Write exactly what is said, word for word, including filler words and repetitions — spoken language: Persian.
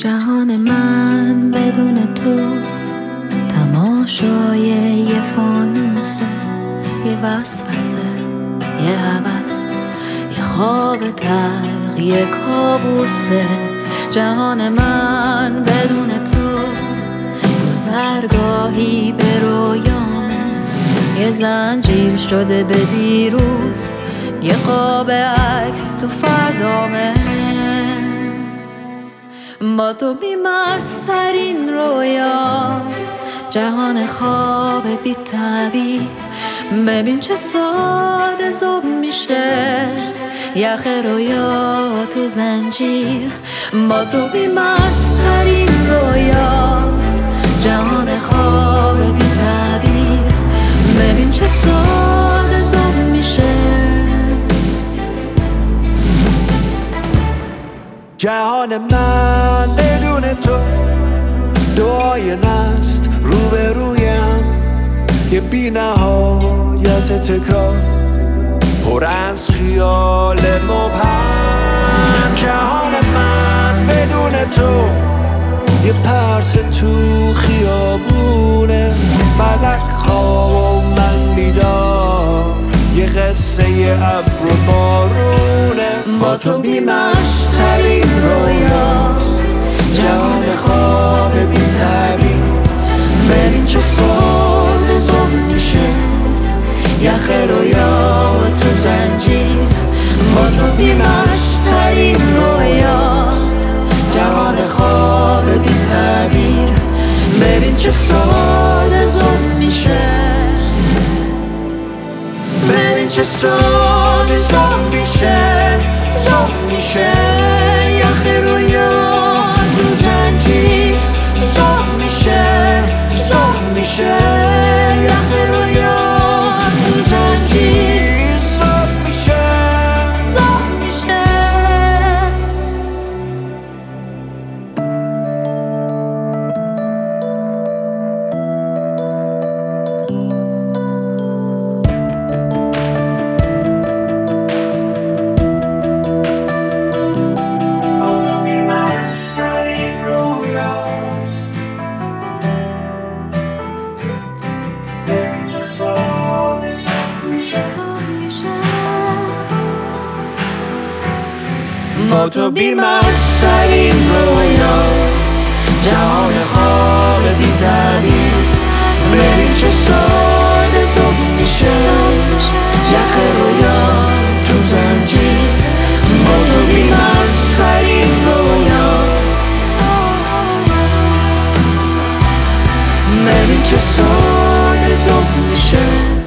جهان من بدون تو تماشای یه فانوسه، یه وسوسه، یه هوس، یه خواب تلخ، یه کابوسه. جهان من بدون تو گذرگاهی به رویامه، یه زنجیر شده به دیروز، یه قاب عکس تو فردامه. با تو بیمارسترین رویاست، جهان خواب بی تعبیر. ببین چه ساده زوب میشه یخ رویا تو زنجیر. با تو بیمارسترین رویاست، جهان خواب بی تعبیر. ببین چه ساده زوب میشه. جهان من بدون تو دعای نست روبرویم، یه بی نهایت تکرار پر از خیال مبهم. جهان من بدون تو یه پرس تو خیابونه، فلک خواب و من بیدار، یه قصه ابر و بارونه. با تو بیمشترین رویاست، جهان خواب بی تعبیر. ببین چه ساده زوب میشه یخ رویا تو زنجیر. با تو بیمشترین رویاست، جهان خواب بی تعبیر. ببین چه ساده زوب میشه. ببین چه ساده زوب میشه، زوب میشه یخ رویا تو زنجیر. زوب میشه، زوب میشه یخ رویا تو زنجیر. زوب میشه، زوب میشه. با تو بیمارسترین رویاست، جهان خواب بی تعبیر. ببین چه ساده زوب میشه یخ رویا تو زنجیر. با تو بیمارسترین رویاست، ببین چه ساده زوب میشه.